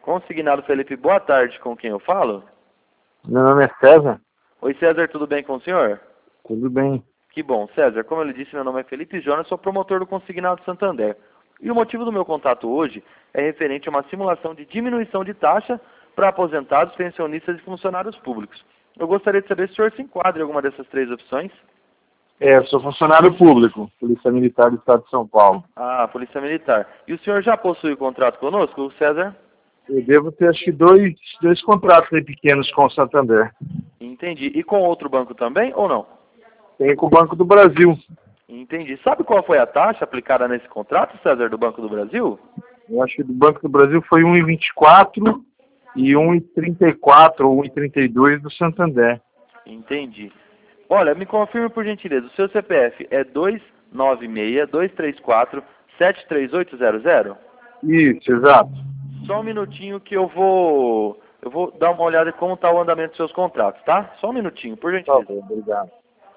Consignado Felipe, boa tarde, com quem eu falo? Meu nome é César. Oi César, tudo bem com o senhor? Tudo bem. Que bom, César, como eu lhe disse, meu nome é Felipe Jonas, sou promotor do Consignado Santander. E o motivo do meu contato hoje é referente a uma simulação de diminuição de taxa para aposentados, pensionistas e funcionários públicos. Eu gostaria de saber se o senhor se enquadra em alguma dessas três opções. Eu sou funcionário público, Polícia Militar do Estado de São Paulo. Ah, Polícia Militar. E o senhor já possui contrato conosco, César? Eu devo ter, acho que, dois contratos aí pequenos com o Santander. Entendi. E com outro banco também, ou não? Tem com o Banco do Brasil. Entendi. Sabe qual foi a taxa aplicada nesse contrato, César, do Banco do Brasil? Eu acho que do Banco do Brasil foi 1,24 e 1,34 ou 1,32 do Santander. Entendi. Olha, me confirme por gentileza, o seu CPF é 296-234-73800? Isso, exato. Só um minutinho que eu vou dar uma olhada em como está o andamento dos seus contratos, tá? Só um minutinho, por Tá gentileza. bom, obrigado.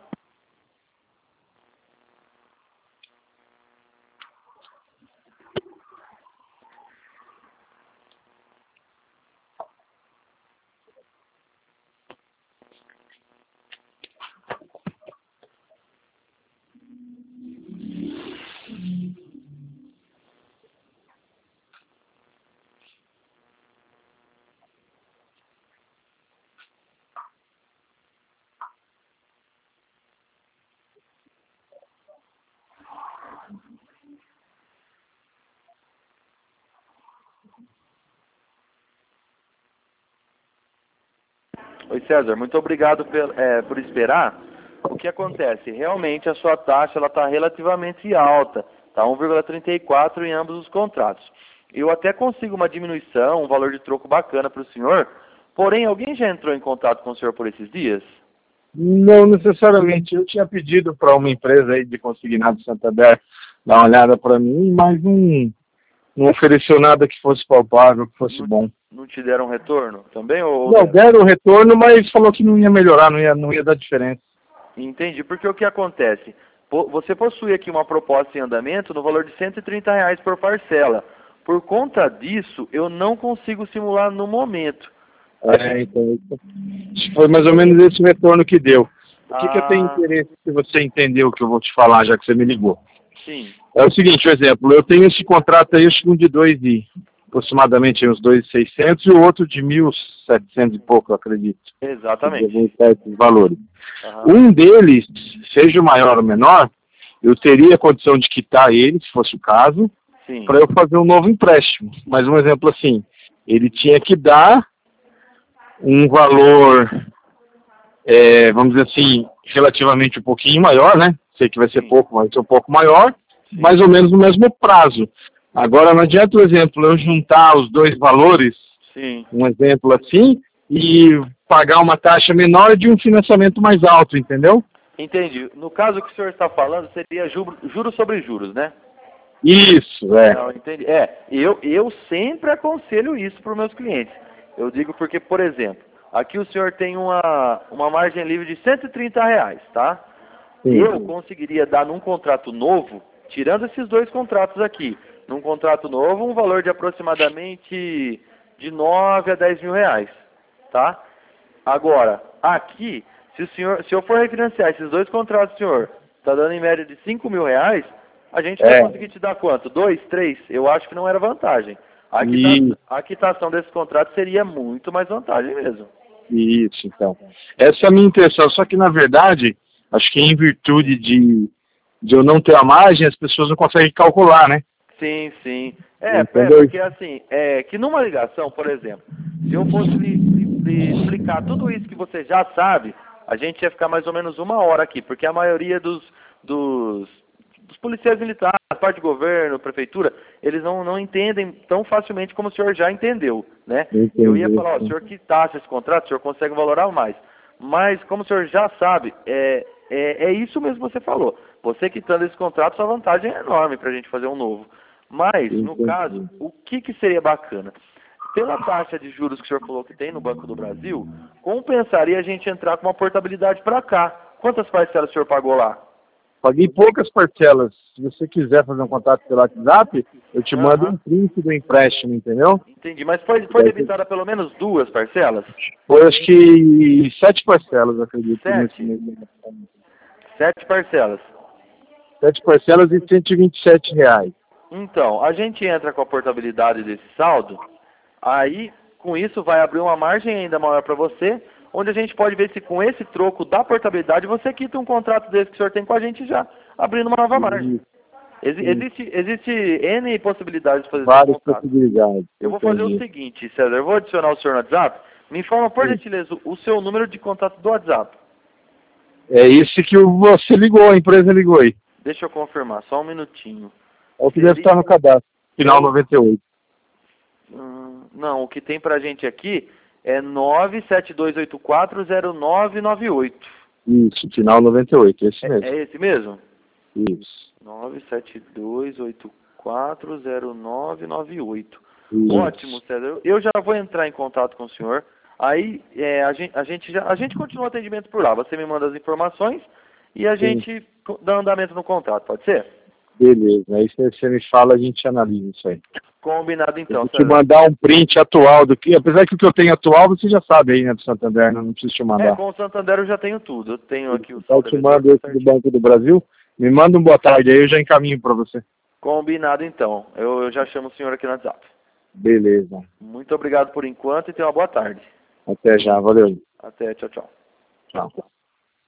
Oi César, muito obrigado por esperar. O que acontece? Realmente a sua taxa está relativamente alta, está 1,34 em ambos os contratos. Eu até consigo uma diminuição, um valor de troco bacana para o senhor, porém alguém já entrou em contato com o senhor por esses dias? Não necessariamente. Eu tinha pedido para uma empresa aí de consignado Santander dar uma olhada para mim, mas não ofereceu nada que fosse palpável, que fosse bom. Não te deram retorno também? Não, deram o retorno, mas falou que não ia melhorar, não ia dar diferença. Entendi, porque o que acontece? Você possui aqui uma proposta em andamento no valor de R$ 130 por parcela. Por conta disso, eu não consigo simular no momento. Então, foi mais ou menos esse retorno que deu. O que eu tenho interesse, se você entendeu o que eu vou te falar, já que você me ligou? Sim. É o seguinte, por exemplo, eu tenho esse contrato aí, acho que um de aproximadamente uns 2.600 e o outro de 1.700 e pouco, eu acredito. Exatamente. Esses valores. Uhum. Um deles, seja o maior ou menor, eu teria a condição de quitar ele, se fosse o caso, para eu fazer um novo empréstimo. Mas um exemplo assim, ele tinha que dar um valor, vamos dizer assim, relativamente um pouquinho maior, né? Sei que vai ser pouco, vai ser um pouco maior, mais ou menos no mesmo prazo. Agora, não adianta, por exemplo, eu juntar os dois valores, um exemplo assim, e pagar uma taxa menor de um financiamento mais alto, entendeu? Entendi. No caso que o senhor está falando, seria juros sobre juros, né? Isso, Não, entendi. Eu sempre aconselho isso para os meus clientes. Eu digo porque, por exemplo, aqui o senhor tem uma margem livre de R$ 130, tá? Sim. Eu conseguiria dar num contrato novo, tirando esses dois contratos aqui, num contrato novo, um valor de aproximadamente de 9 a 10 mil reais, tá? Agora, aqui, se eu for refinanciar esses dois contratos, senhor, está dando em média de 5 mil reais, a gente vai conseguir te dar quanto? 2, 3? Eu acho que não era vantagem. A quitação desse contrato seria muito mais vantagem mesmo. Isso, então. Essa é a minha intenção, só que na verdade, acho que em virtude de eu não ter a margem, as pessoas não conseguem calcular, né? Sim, sim. Porque assim, que numa ligação, por exemplo, se eu fosse lhe explicar tudo isso que você já sabe, a gente ia ficar mais ou menos 1 hora aqui, porque a maioria dos policiais militares, parte de governo, prefeitura, eles não entendem tão facilmente como o senhor já entendeu, né? Eu ia falar, o senhor quitasse esse contrato, o senhor consegue valorar mais. Mas, como o senhor já sabe, é isso mesmo que você falou. Você quitando esse contrato, sua vantagem é enorme para a gente fazer um novo. Mas, no caso, o que seria bacana? Pela taxa de juros que o senhor falou que tem no Banco do Brasil, compensaria a gente entrar com uma portabilidade para cá. Quantas parcelas o senhor pagou lá? Paguei poucas parcelas. Se você quiser fazer um contato pelo WhatsApp, eu te mando um print do empréstimo, entendeu? Entendi, mas foi debitada pelo menos 2 parcelas? Foi, acho que 7 parcelas, acredito. 7? 7 parcelas. 7 parcelas e R$ 127. Então, a gente entra com a portabilidade desse saldo, aí com isso vai abrir uma margem ainda maior para você, onde a gente pode ver se com esse troco da portabilidade você quita um contrato desse que o senhor tem com a gente já, abrindo uma nova margem. Existe N possibilidades de fazer várias esse contrato. Possibilidades. Eu vou fazer o seguinte, César, eu vou adicionar o senhor no WhatsApp, me informa por gentileza o seu número de contato do WhatsApp. É esse que você ligou, a empresa ligou aí. Deixa eu confirmar, só um minutinho. É o que deve estar no cadastro, final 98. Não, o que tem pra gente aqui é 972840998. Isso, final 98, esse mesmo. É esse mesmo? Isso. 972840998. Ótimo, César. Eu já vou entrar em contato com o senhor. Aí a gente continua o atendimento por lá. Você me manda as informações e a gente dá andamento no contrato, pode ser? Beleza, aí você me fala, a gente analisa isso aí. Combinado então, César. Vou te mandar um print atual do que, apesar que o que eu tenho atual você já sabe aí, né, do Santander, não preciso te mandar. Com o Santander eu já tenho tudo. Eu tenho aqui o saldo. Eu te mando esse do Banco do Brasil, me manda um boa tarde aí, eu já encaminho para você. Combinado então, eu já chamo o senhor aqui no WhatsApp. Beleza. Muito obrigado por enquanto e tenha uma boa tarde. Até já, valeu. Até, tchau, tchau. Tchau.